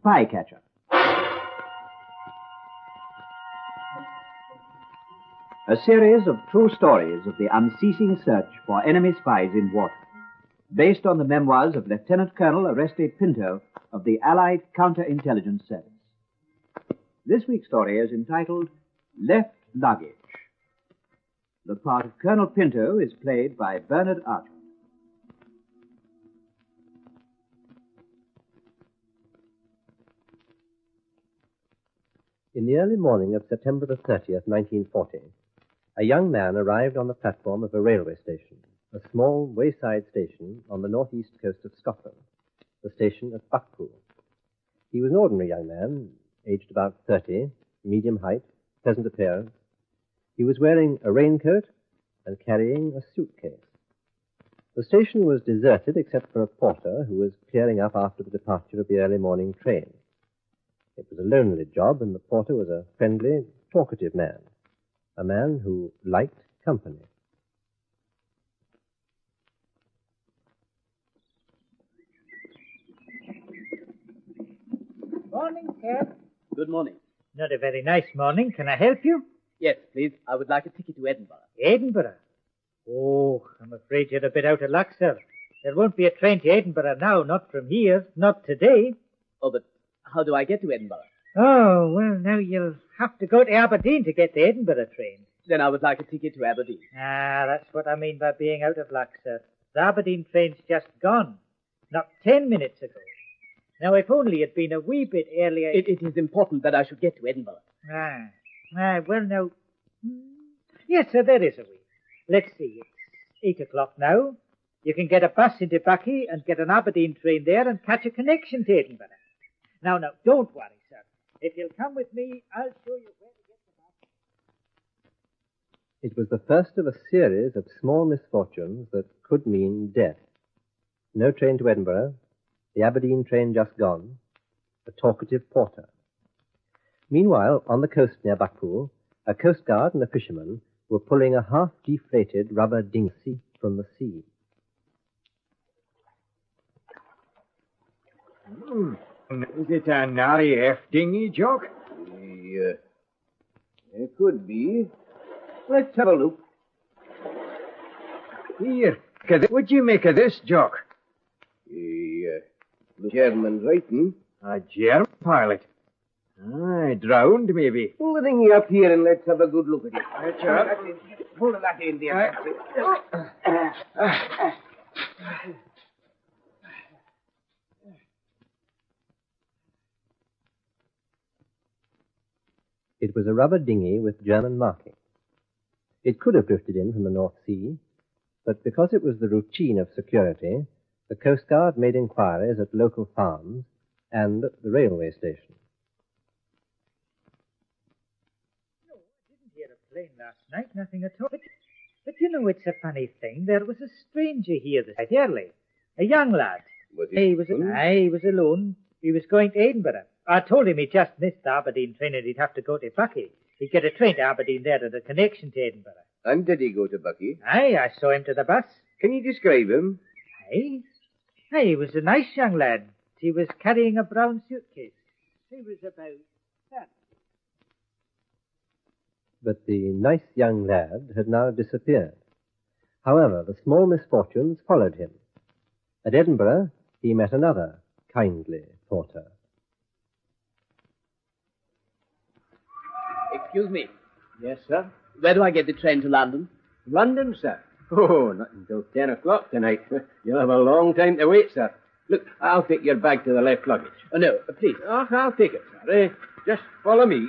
Spycatcher. A series of true stories of the unceasing search for enemy spies in water, based on the memoirs of Lieutenant Colonel Oreste Pinto of the Allied Counterintelligence Service. This week's story is entitled Left Luggage. The part of Colonel Pinto is played by Bernard Archer. In the early morning of September the 30th, 1940, a young man arrived on the platform of a railway station, a small wayside station on the northeast coast of Scotland, the station at Buckpool. He was an ordinary young man, aged about 30, medium height, pleasant appearance. He was wearing a raincoat and carrying a suitcase. The station was deserted except for a porter who was clearing up after the departure of the early morning train. It was a lonely job, and the porter was a friendly, talkative man, a man who liked company. Morning, sir. Good morning. Not a very nice morning. Can I help you? Yes, please. I would like a ticket to Edinburgh. Edinburgh? Oh, I'm afraid you're a bit out of luck, sir. There won't be a train to Edinburgh now, not from here, not today. Oh, but how do I get to Edinburgh? Oh, well, now you'll have to go to Aberdeen to get the Edinburgh train. Then I would like a ticket to Aberdeen. Ah, that's what I mean by being out of luck, sir. The Aberdeen train's just gone. Not 10 minutes ago. Now, if only it'd been a wee bit earlier... It is important that I should get to Edinburgh. Well, now... Yes, sir, there is a wee. Let's see, it's 8 o'clock now. You can get a bus into Bucky and get an Aberdeen train there and catch a connection to Edinburgh. Now, don't worry, sir. If you'll come with me, I'll show you where to get the bus. It was the first of a series of small misfortunes that could mean death. No train to Edinburgh, the Aberdeen train just gone, a talkative porter. Meanwhile, on the coast near Buckpool, a coast guard and a fisherman were pulling a half-deflated rubber dinghy from the sea. Is it a RAF dinghy, Jock? It could be. Let's have a look. Here, what'd you make of this, Jock? The chairman's writing. A German pilot. Aye, drowned, maybe. Pull the dinghy up here and let's have a good look at it. Pull that in there. It was a rubber dinghy with German markings. It could have drifted in from the North Sea, but because it was the routine of security, the Coast Guard made inquiries at local farms and at the railway station. No, I didn't hear a plane last night, nothing at all. But you know, it's a funny thing. There was a stranger here this night early, a young lad. He was alone. He was going to Edinburgh. I told him he just missed the Aberdeen train and he'd have to go to Bucky. He'd get a train to Aberdeen there and a connection to Edinburgh. And did he go to Bucky? Aye, I saw him to the bus. Can you describe him? Aye, he was a nice young lad. He was carrying a brown suitcase. He was about that. But the nice young lad had now disappeared. However, the small misfortunes followed him. At Edinburgh, he met another kindly porter. Excuse me. Yes, sir. Where do I get the train to London? London, sir? Oh, not until 10 o'clock tonight. You'll have a long time to wait, sir. Look, I'll take your bag to the left luggage. Oh, no, please. Oh, I'll take it, sir. Just follow me.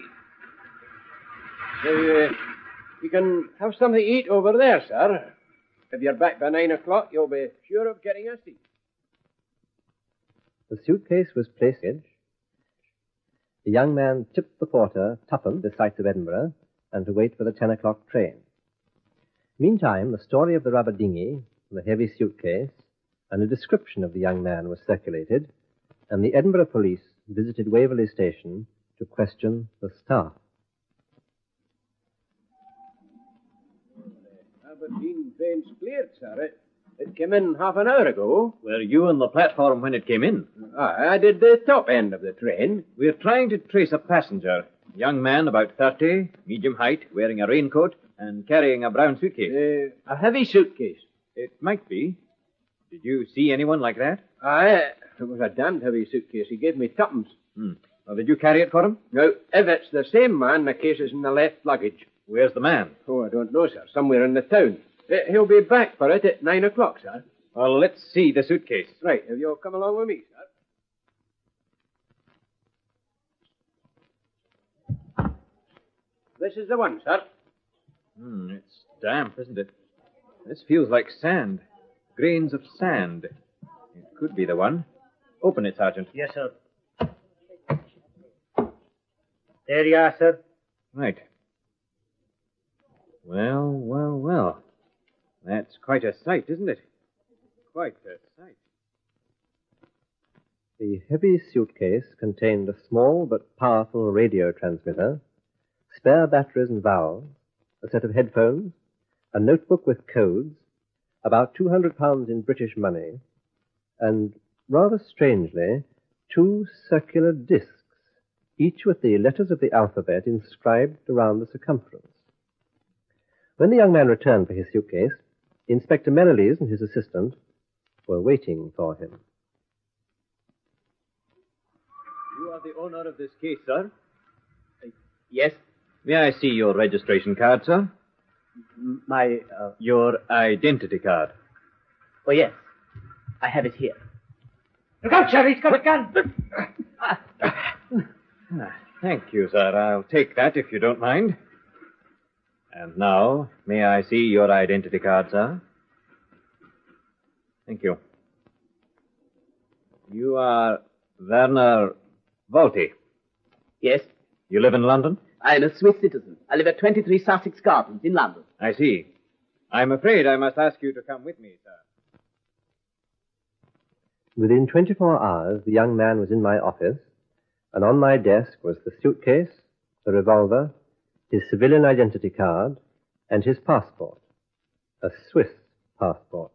You can have something to eat over there, sir. If you're back by 9 o'clock, you'll be sure of getting a seat. The suitcase was placed on the edge. The young man tipped the porter tuppence the sights of Edinburgh and to wait for the 10 o'clock train. Meantime, the story of the rubber dinghy, the heavy suitcase, and a description of the young man was circulated, and the Edinburgh police visited Waverley Station to question the staff. Aberdeen train's cleared, sir. It came in half an hour ago. Were you on the platform when it came in? I did the top end of the train. We're trying to trace a passenger. A young man, about 30, medium height, wearing a raincoat, and carrying a brown suitcase. A heavy suitcase. It might be. Did you see anyone like that? Aye, it was a damned heavy suitcase. He gave me tuppence. Well, did you carry it for him? Now, if it's the same man, the case is in the left luggage. Where's the man? Oh, I don't know, sir. Somewhere in the town. He'll be back for it at 9 o'clock, sir. Well, let's see the suitcase. Right, if you'll come along with me, sir. This is the one, sir. It's damp, isn't it? This feels like sand. Grains of sand. It could be the one. Open it, Sergeant. Yes, sir. There you are, sir. Right. Well. That's quite a sight, isn't it? Quite a sight. The heavy suitcase contained a small but powerful radio transmitter, spare batteries and valves, a set of headphones, a notebook with codes, about £200 in British money, and, rather strangely, 2 circular discs, each with the letters of the alphabet inscribed around the circumference. When the young man returned for his suitcase, Inspector Menelese and his assistant were waiting for him. You are the owner of this case, sir? Yes? May I see your registration card, sir? Your identity card. Oh, yes. I have it here. Look out, sir. He's got a gun. Thank you, sir. I'll take that if you don't mind. And now, may I see your identity card, sir? Thank you. You are Werner Volti. Yes? You live in London? I am a Swiss citizen. I live at 23 Sussex Gardens in London. I see. I'm afraid I must ask you to come with me, sir. Within 24 hours, the young man was in my office, and on my desk was the suitcase, the revolver, his civilian identity card, and his passport. A Swiss passport.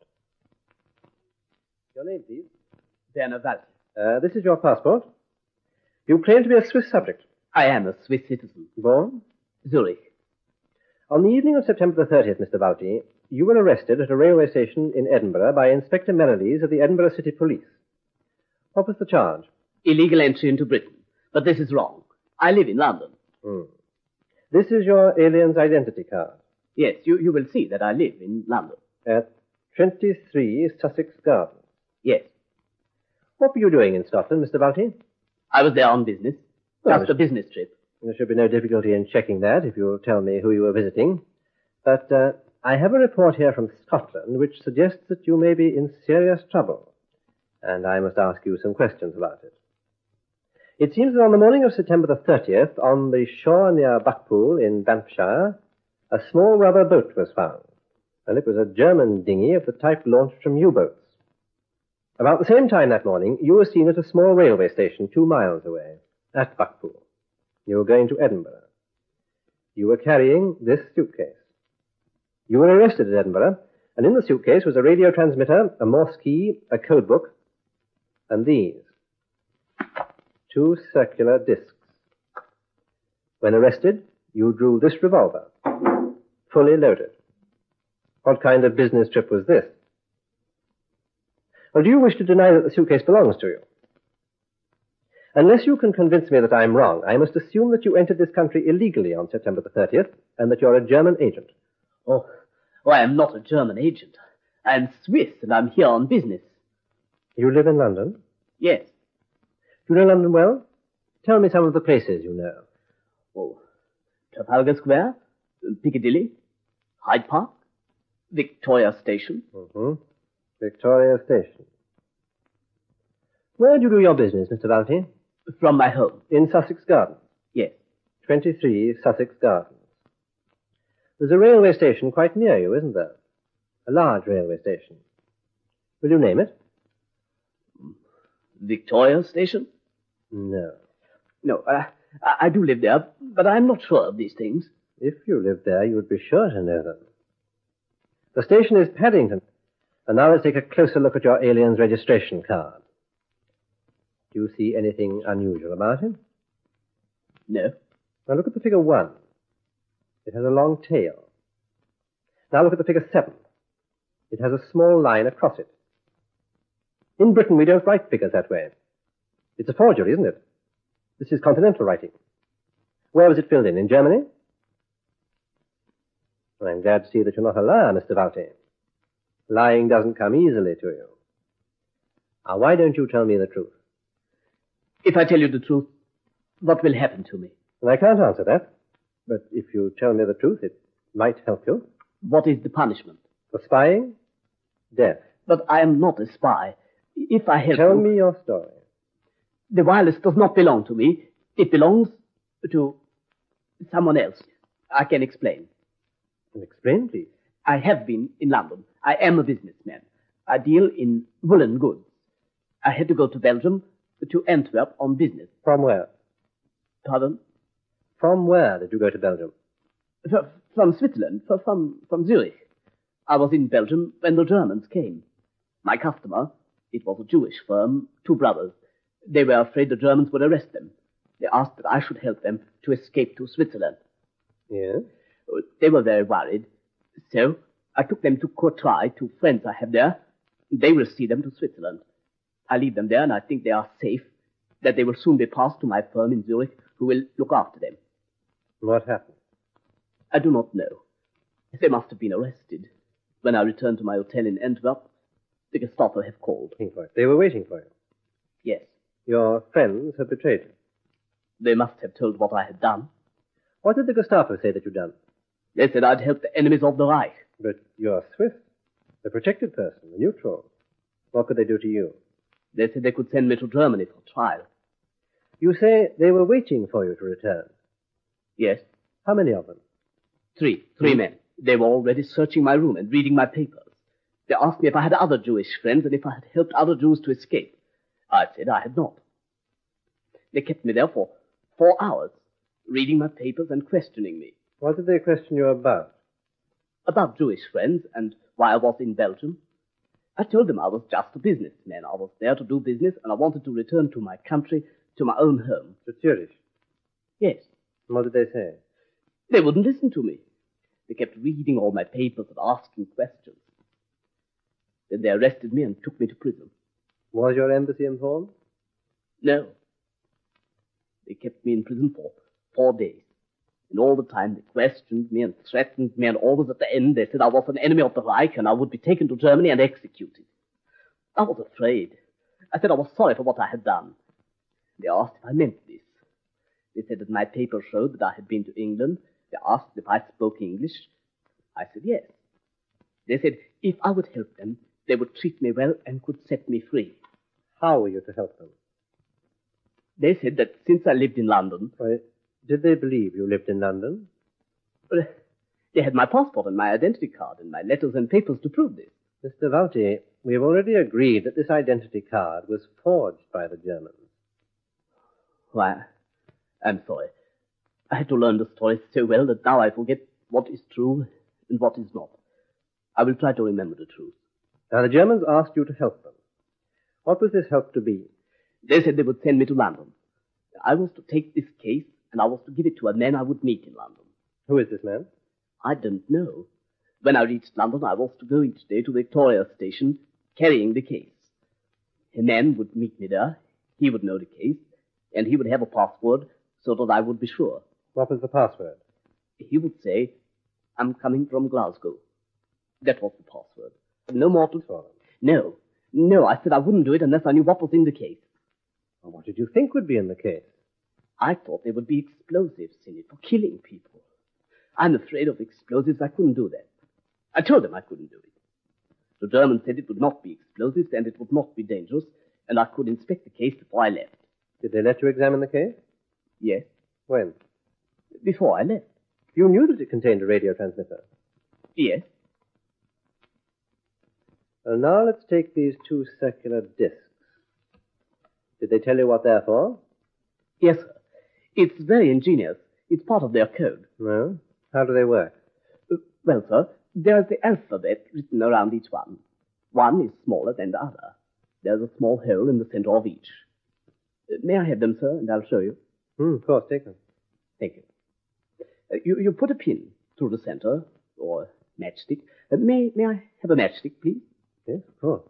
Your name, please? Werner Walter. This is your passport. You claim to be a Swiss subject. I am a Swiss citizen. Born? Zurich. On the evening of September the 30th, Mr. Valti, you were arrested at a railway station in Edinburgh by Inspector Menelese of the Edinburgh City Police. What was the charge? Illegal entry into Britain. But this is wrong. I live in London. This is your alien's identity card. Yes, you will see that I live in London. At 23 Sussex Gardens. Yes. What were you doing in Scotland, Mr. Valti? I was there on business. Well, Just a business trip. There should be no difficulty in checking that if you'll tell me who you were visiting. But I have a report here from Scotland which suggests that you may be in serious trouble, and I must ask you some questions about it. It seems that on the morning of September the 30th, on the shore near Buckpool in Banffshire, a small rubber boat was found, and it was a German dinghy of the type launched from U-boats. About the same time that morning, you were seen at a small railway station 2 miles away, at Buckpool. You were going to Edinburgh. You were carrying this suitcase. You were arrested at Edinburgh, and in the suitcase was a radio transmitter, a Morse key, a code book, and these 2 circular discs. When arrested, you drew this revolver, fully loaded. What kind of business trip was this? Well, do you wish to deny that the suitcase belongs to you? Unless you can convince me that I'm wrong, I must assume that you entered this country illegally on September the 30th, and that you're a German agent. Oh, I am not a German agent. I am Swiss, and I'm here on business. You live in London? Yes. You know London well? Tell me some of the places you know. Oh, Trafalgar Square, Piccadilly, Hyde Park, Victoria Station. Victoria Station. Where do you do your business, Mr. Valti? From my home. In Sussex Gardens? Yes. 23 Sussex Gardens. There's a railway station quite near you, isn't there? A large railway station. Will you name it? Victoria Station? No. No, I do live there, but I'm not sure of these things. If you lived there, you would be sure to know them. The station is Paddington. And now let's take a closer look at your alien's registration card. Do you see anything unusual about him? No. Now look at the figure 1. It has a long tail. Now look at the figure 7. It has a small line across it. In Britain, we don't write figures that way. It's a forgery, isn't it? This is continental writing. Where was it filled in Germany? I'm glad to see that you're not a liar, Mr. Valti. Lying doesn't come easily to you. Now, why don't you tell me the truth? If I tell you the truth, what will happen to me? And I can't answer that. But if you tell me the truth, it might help you. What is the punishment? For spying? Death. But I am not a spy. If I help Tell you... me your story. The wireless does not belong to me. It belongs to someone else. I can explain. And explain, please. I have been in London. I am a businessman. I deal in woolen goods. I had to go to Belgium, to Antwerp on business. From where? Pardon? From where did you go to Belgium? From Switzerland, from Zurich. I was in Belgium when the Germans came. My customer, it was a Jewish firm, 2 brothers. They were afraid the Germans would arrest them. They asked that I should help them to escape to Switzerland. Yes? They were very worried. So I took them to Courtrai, to friends I have there. They will see them to Switzerland. I leave them there, and I think they are safe, that they will soon be passed to my firm in Zurich, who will look after them. What happened? I do not know. They must have been arrested. When I returned to my hotel in Antwerp, the Gestapo have called. They were waiting for you. Yes. Your friends have betrayed you. They must have told what I had done. What did the Gestapo say that you'd done? They said I'd helped the enemies of the Reich. But you're Swiss, a protected person, a neutral. What could they do to you? They said they could send me to Germany for trial. You say they were waiting for you to return. Yes. How many of them? 3 men. They were already searching my room and reading my papers. They asked me if I had other Jewish friends and if I had helped other Jews to escape. I said I had not. They kept me there for 4 hours, reading my papers and questioning me. What did they question you about? About Jewish friends and why I was in Belgium. I told them I was just a businessman. I was there to do business and I wanted to return to my country, to my own home. To Zurich? Yes. And what did they say? They wouldn't listen to me. They kept reading all my papers and asking questions. Then they arrested me and took me to prison. Was your embassy informed? No. They kept me in prison for 4 days. And all the time they questioned me and threatened me, and always at the end they said I was an enemy of the Reich and I would be taken to Germany and executed. I was afraid. I said I was sorry for what I had done. They asked if I meant this. They said that my papers showed that I had been to England. They asked if I spoke English. I said yes. They said if I would help them, they would treat me well and could set me free. How were you to help them? They said that since I lived in London... Why, did they believe you lived in London? Well, they had my passport and my identity card and my letters and papers to prove this. Mr. Valti, we've already agreed that this identity card was forged by the Germans. Why, I'm sorry. I had to learn the story so well that now I forget what is true and what is not. I will try to remember the truth. Now, the Germans asked you to help them. What was this help to be? They said they would send me to London. I was to take this case, and I was to give it to a man I would meet in London. Who is this man? I don't know. When I reached London, I was to go each day to Victoria Station, carrying the case. A man would meet me there. He would know the case, and he would have a password so that I would be sure. What was the password? He would say, I'm coming from Glasgow. That was the password. No mortal for them. No, I said I wouldn't do it unless I knew what was in the case. Well, what did you think would be in the case? I thought there would be explosives in it for killing people. I'm afraid of explosives. I couldn't do that. I told them I couldn't do it. The Germans said it would not be explosives and it would not be dangerous, and I could inspect the case before I left. Did they let you examine the case? Yes. When? Before I left. You knew that it contained a radio transmitter? Yes. Well, now let's take these 2 circular discs. Did they tell you what they're for? Yes, sir. It's very ingenious. It's part of their code. No? How do they work? Well, sir, there's the alphabet written around each one. One is smaller than the other. There's a small hole in the center of each. May I have them, sir, and I'll show you? Of course, take them. Thank you. You put a pin through the center, or matchstick. May I have a matchstick, please? Yes, of course.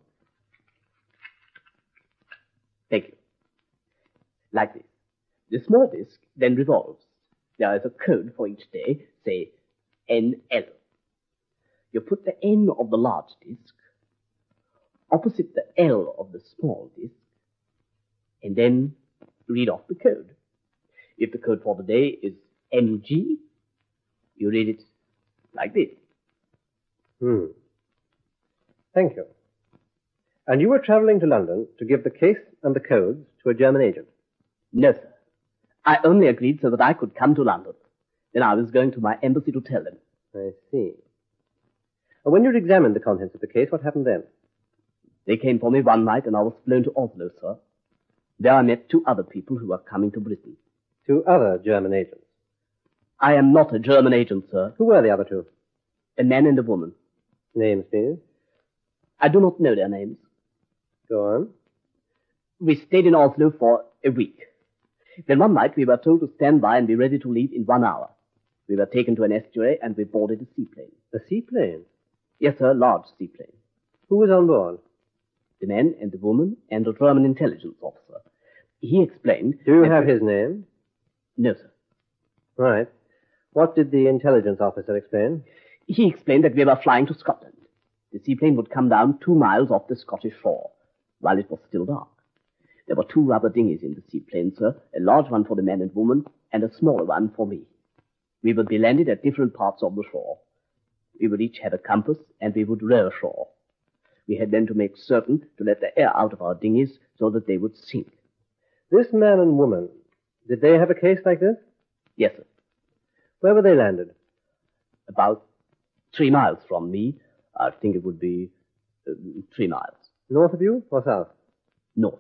Thank you. Like this. The small disc then revolves. There is a code for each day, say NL. You put the N of the large disc opposite the L of the small disc, and then read off the code. If the code for the day is MG, you read it like this. Thank you. And you were traveling to London to give the case and the codes to a German agent? No, sir. I only agreed so that I could come to London. Then I was going to my embassy to tell them. I see. And when you'd examined the contents of the case, what happened then? They came for me one night and I was flown to Oslo, sir. There I met 2 other people who were coming to Britain. 2 other German agents? I am not a German agent, sir. Who were the other 2? A man and a woman. Names, please? I do not know their names. Go on. We stayed in Oslo for a week. Then one night we were told to stand by and be ready to leave in 1 hour. We were taken to an estuary and we boarded a seaplane. A seaplane? Yes, sir, large seaplane. Who was on board? The man and the woman and a German intelligence officer. He explained... Do you have his name? No, sir. Right. What did the intelligence officer explain? He explained that we were flying to Scotland. The seaplane would come down 2 miles off the Scottish shore, while it was still dark. There were 2 rubber dinghies in the seaplane, sir, a large one for the man and woman, and a smaller one for me. We would be landed at different parts of the shore. We would each have a compass, and we would row ashore. We had then to make certain to let the air out of our dinghies so that they would sink. This man and woman, did they have a case like this? Yes, sir. Where were they landed? About 3 miles from me. I think it would be 3 miles. North of you or south? North.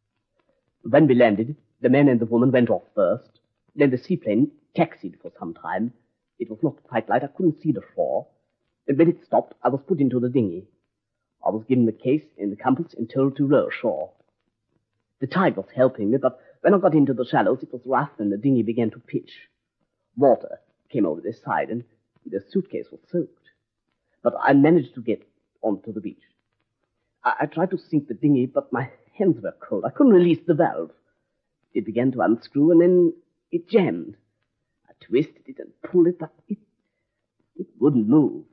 When we landed, the man and the woman went off first. Then the seaplane taxied for some time. It was not quite light. I couldn't see the shore. And when it stopped, I was put into the dinghy. I was given the case and the compass and told to row ashore. The tide was helping me, but when I got into the shallows, it was rough and the dinghy began to pitch. Water came over the side and the suitcase was soaked. But I managed to get onto the beach. I tried to sink the dinghy, but my hands were cold. I couldn't release the valve. It began to unscrew, and then it jammed. I twisted it and pulled it, but it wouldn't move.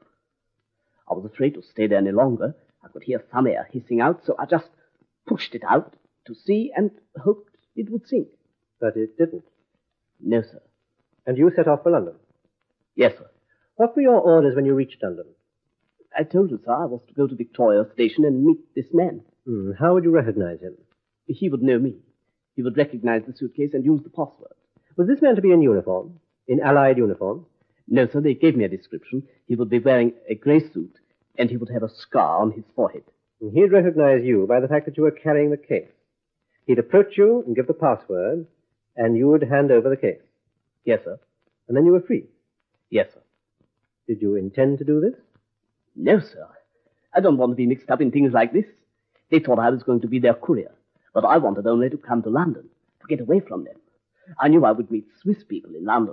I was afraid to stay there any longer. I could hear some air hissing out, so I just pushed it out to sea and hoped it would sink. But it didn't? No, sir. And you set off for London? Yes, sir. What were your orders when you reached London? I told you, sir, I was to go to Victoria Station and meet this man. How would you recognize him? He would know me. He would recognize the suitcase and use the password. Was this man to be in uniform? In Allied uniform? No, sir, they gave me a description. He would be wearing a grey suit, and he would have a scar on his forehead. And he'd recognize you by the fact that you were carrying the case. He'd approach you and give the password, and you would hand over the case. Yes, sir. And then you were free? Yes, sir. Did you intend to do this? No, sir. I don't want to be mixed up in things like this. They thought I was going to be their courier, but I wanted only to come to London, to get away from them. I knew I would meet Swiss people in London.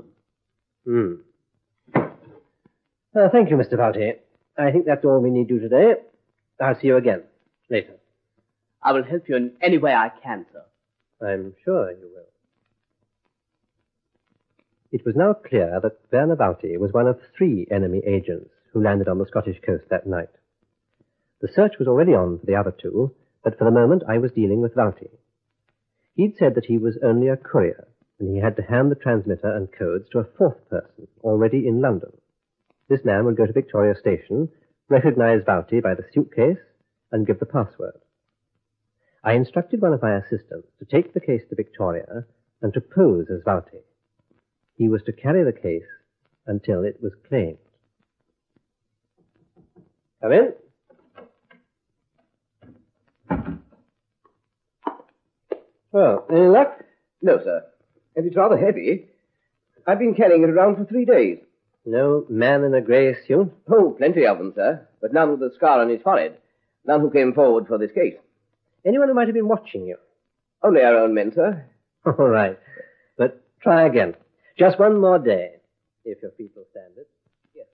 Thank you, Mr. Valti. I think that's all we need do today. I'll see you again later. I will help you in any way I can, sir. I'm sure you will. It was now clear that Werner Valti was one of 3 enemy agents who landed on the Scottish coast that night. The search was already on for the other 2, but for the moment I was dealing with Valti. He'd said that he was only a courier, and he had to hand the transmitter and codes to a 4th person already in London. This man would go to Victoria Station, recognize Valti by the suitcase, and give the password. I instructed one of my assistants to take the case to Victoria and to pose as Valti. He was to carry the case until it was claimed. Come in. Well, any luck? No, sir. And it's rather heavy. I've been carrying it around for 3 days. No man in a grey suit? Oh, plenty of them, sir, but none with a scar on his forehead. None who came forward for this case. Anyone who might have been watching you? Only our own men, sir. All right. But try again. Just one more day, if your feet will stand it. Yes,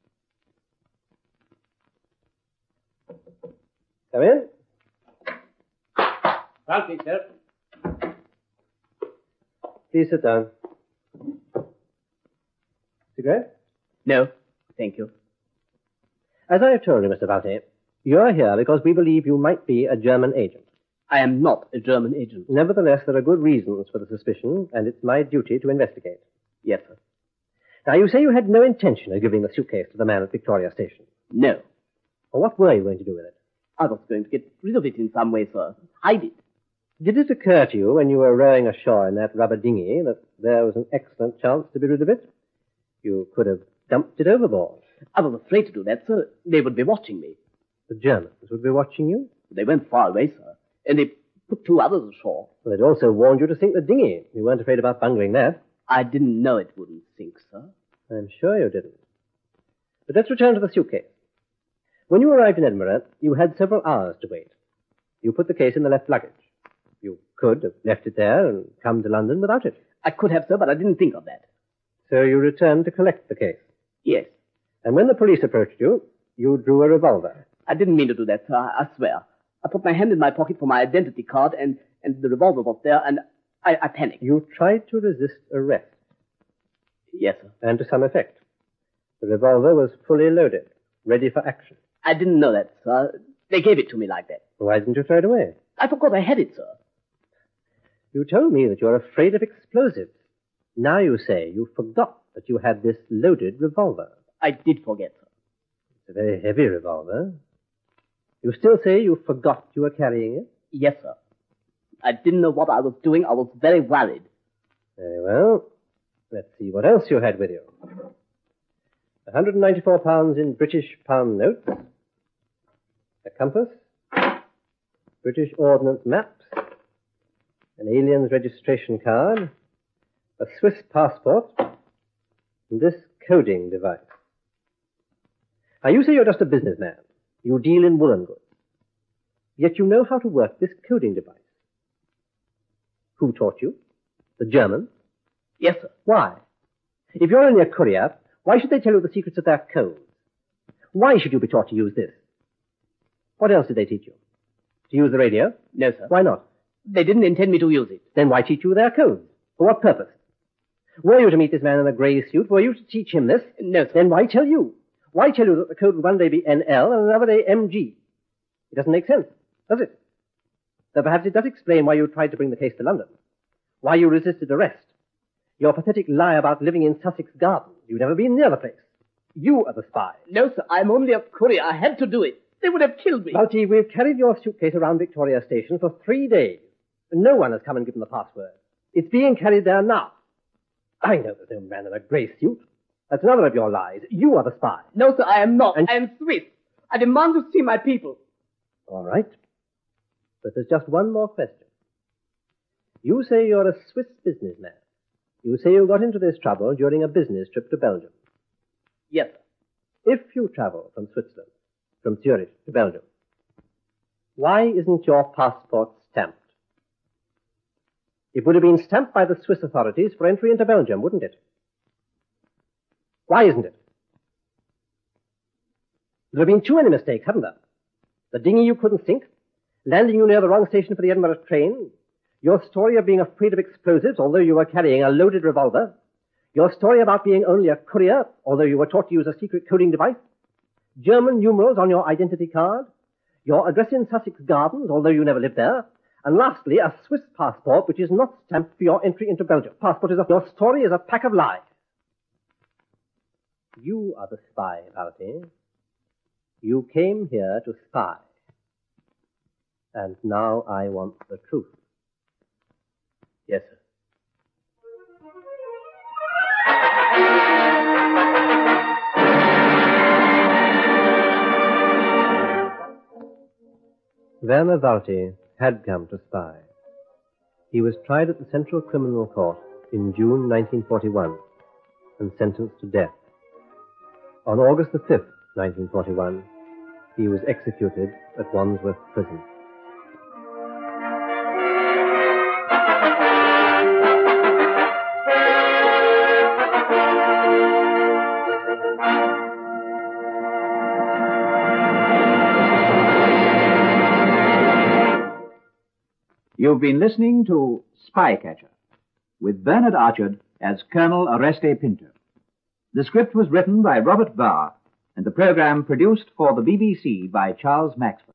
sir. Come in. Thank you, sir. Please sit down. Cigarette? No, thank you. As I have told you, Mr. Valti, you're here because we believe you might be a German agent. I am not a German agent. Nevertheless, there are good reasons for the suspicion, and it's my duty to investigate. Yes, sir. Now, you say you had no intention of giving the suitcase to the man at Victoria Station. No. Well, what were you going to do with it? I was going to get rid of it in some way, sir. Hide it. Did it occur to you when you were rowing ashore in that rubber dinghy that there was an excellent chance to be rid of it? You could have dumped it overboard. I was afraid to do that, sir. They would be watching me. The Germans would be watching you? They went far away, sir, and they put 2 others ashore. Well, they'd also warned you to sink the dinghy. You weren't afraid about bungling that. I didn't know it wouldn't sink, sir. I'm sure you didn't. But let's return to the suitcase. When you arrived in Edinburgh, you had several hours to wait. You put the case in the left luggage. You could have left it there and come to London without it. I could have, sir, but I didn't think of that. So you returned to collect the case. Yes. And when the police approached you, you drew a revolver. I didn't mean to do that, sir, I swear. I put my hand in my pocket for my identity card, and the revolver was there, and I panicked. You tried to resist arrest. Yes, sir. And to some effect. The revolver was fully loaded, ready for action. I didn't know that, sir. They gave it to me like that. Why didn't you throw it away? I forgot I had it, sir. You told me that you're afraid of explosives. Now you say you forgot that you had this loaded revolver. I did forget, sir. It's a very heavy revolver. You still say you forgot you were carrying it? Yes, sir. I didn't know what I was doing. I was very worried. Very well. Let's see what else you had with you. 194 pounds in British pound notes, a compass, British Ordnance maps, an alien's registration card, a Swiss passport, and this coding device. Now, you say you're just a businessman. You deal in woolen goods. Yet you know how to work this coding device. Who taught you? The Germans? Yes, sir. Why? If you're only a courier, why should they tell you the secrets of their codes? Why should you be taught to use this? What else did they teach you? To use the radio? No, sir. Why not? They didn't intend me to use it. Then why teach you their codes? For what purpose? Were you to meet this man in a grey suit? Were you to teach him this? No, sir. Then why tell you? Why tell you that the code would one day be NL and another day MG? It doesn't make sense, does it? Though perhaps it does explain why you tried to bring the case to London. Why you resisted arrest. Your pathetic lie about living in Sussex Gardens. You'd never been near the place. You are the spy. No, sir. I'm only a courier. I had to do it. They would have killed me. Valti, we've carried your suitcase around Victoria Station for 3 days. And no one has come and given the password. It's being carried there now. I know there's no man in a grey suit. That's another of your lies. You are the spy. No, sir, I am not. And I am Swiss. I demand to see my people. All right. But there's just one more question. You say you're a Swiss businessman. You say you got into this trouble during a business trip to Belgium. Yes, sir. If you travel from Switzerland, from Zurich to Belgium, why isn't your passport stamped? It would have been stamped by the Swiss authorities for entry into Belgium, wouldn't it? Why isn't it? There have been too many mistakes, haven't there? The dinghy you couldn't sink, landing you near the wrong station for the Edinburgh train, your story of being afraid of explosives, although you were carrying a loaded revolver, your story about being only a courier, although you were taught to use a secret coding device, German numerals on your identity card, your address in Sussex Gardens, although you never lived there, and lastly, a Swiss passport which is not stamped for your entry into Belgium. Your story is a pack of lies. You are the spy, Valti. You came here to spy. And now I want the truth. Yes, sir. Werner Valti had come to spy. He was tried at the Central Criminal Court in June 1941 and sentenced to death. On August the 5th, 1941, He was executed at Wandsworth Prison. You've been listening to Spycatcher, with Bernard Archard as Colonel Oreste Pinto. The script was written by Robert Barr, and the program produced for the BBC by Charles Maxwell.